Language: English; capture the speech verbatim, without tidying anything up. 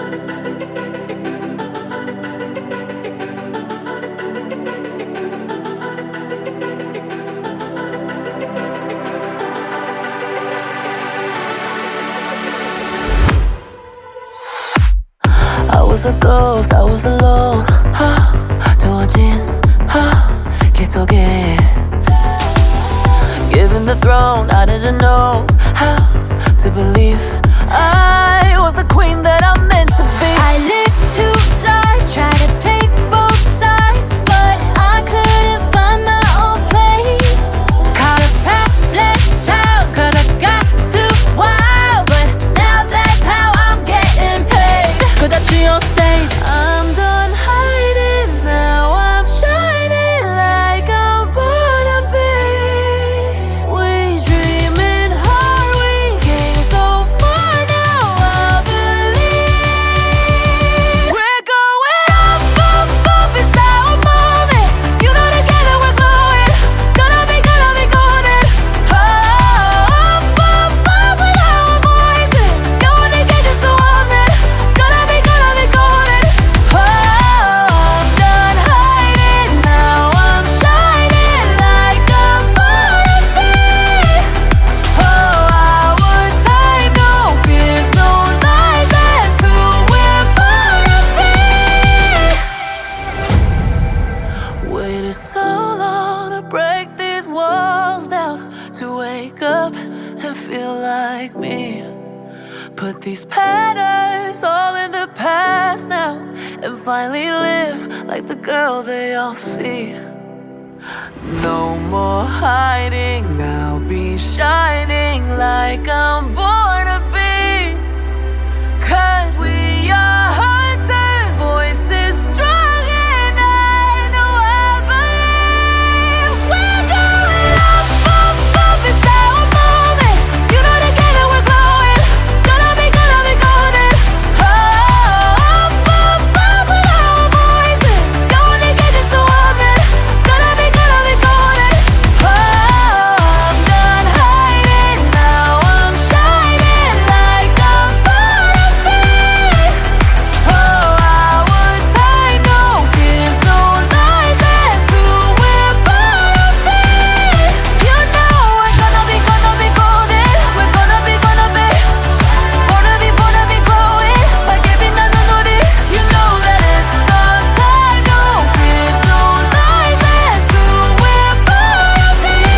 I was a ghost, I was alone. 두어진 길 속에 Given the throne, I didn't know how to believe I was the queen that I'm meant to be. I lived two lives, tried to play both sides, but I couldn't find my own place. Caught a problem child, cause I got too wild, but now that's how I'm getting paid. 끝없이 on stage, I'm done hiding, now I'm shining like I'm born to be. We dreaming hard, we came so far, now I believe we're going up, up, up, it's our moment. You know together we're glowing, gonna be, gonna be golden. Up, up, up with our voices, going to get you so often, gonna be, gonna be golden. Oh, I'm done hiding, now I'm shining like I'm born to be. Oh, our time, no fears, no lies, that's who we're born to be. Waited so long to break these walls down, to wake up and feel like me. Put these patterns all in the past now, and finally live like the girl they all see. No more hiding, I'll be shining like I'm born to be. Cause we are hunters, voices strong, and I know I believe we're going up, up, up, it's our moment. You know together we're glowing, gonna be, gonna be golden. Oh, up, up, up with our voices, going to get you so often, gonna be, gonna be golden. Oh, I'm done hiding, now I'm shining like I'm born to be. Oh, our time, no fears, no lies, that's who we're born to be. You know we're gonna be, gonna be golden, we're gonna be, gonna be born to be, born to be glowing like every night on the You know that it's our time, no fears, no lies, that's who we're born to be.